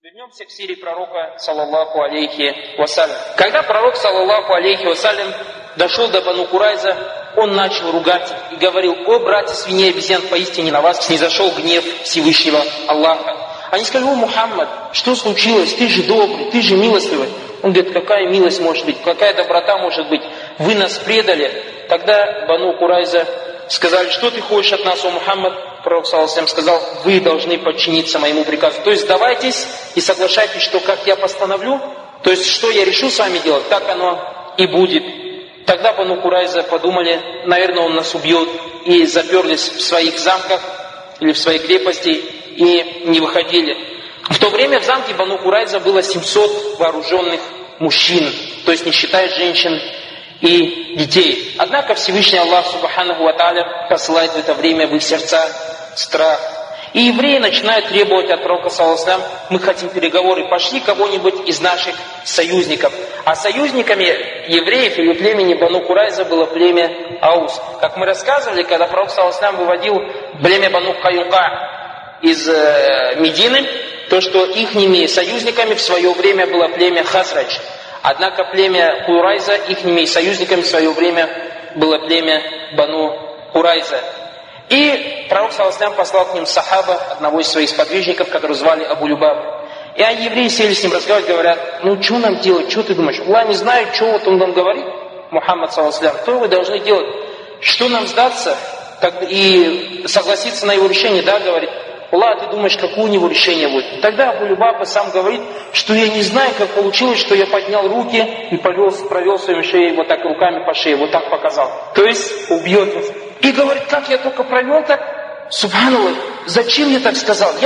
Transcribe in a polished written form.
Вернемся к сире пророка, саллаллаху алейхи вассалям. Когда пророк, саллаллаху алейхи вассалям, дошел до Бану Курайза, он начал ругать и говорил: «О, братья свиней и обезьян, поистине на вас снизошел гнев Всевышнего Аллаха». Они сказали: «О, Мухаммад, что случилось? Ты же добрый, ты же милостивый». Он говорит: какая милость может быть, какая доброта может быть? Вы нас предали. Тогда Бану Курайза сказали: что ты хочешь от нас, о Мухаммад? Пророк саллаллаху сказал: вы должны подчиниться моему приказу. То есть сдавайтесь и соглашайтесь, что как я постановлю, то есть что я решу с вами делать, так оно и будет. Тогда Бану Курайза подумали: наверное, он нас убьет, и заперлись в своих замках или в своей крепости и не выходили. В то время в замке Бану Курайза было 700 вооруженных мужчин, то есть не считая женщин и детей. Однако Всевышний Аллах Субханаху ва Тааля посылает в это время в их сердца страх. И евреи начинают требовать от пророка, саллаллаху алейхи ва саллям: мы хотим переговоры, пошли кого-нибудь из наших союзников. А союзниками евреев или племени Бану Курайза было племя Аус. Как мы рассказывали, когда пророк, саллаллаху алейхи ва саллям, выводил племя Бану Каюка из Медины, то что ихними союзниками в свое время было племя Хазрадж. Однако племя Курайза, ихними союзниками в свое время было племя Бану Курайза. И пророк, саллаллаху алейхи ва саллям, послал к ним сахаба, одного из своих сподвижников, которого звали Абу Любаба. И евреи сели с ним разговаривать, говорят: ну что нам делать, что ты думаешь? Аллах не знает, что вот он нам говорит, Мухаммад, саллаллаху алейхи ва саллям, что вы должны делать? Что нам сдаться и согласиться на его решение? Да, говорит. Аллах, ты думаешь, какое у него решение будет? Тогда Абу Любаба сам говорит, что я не знаю, как получилось, что я поднял руки и провел своими шеей вот так руками по шее, вот так показал. То есть убьет вас. И говорит: как я только провел так? Субханаллах, зачем я так сказал?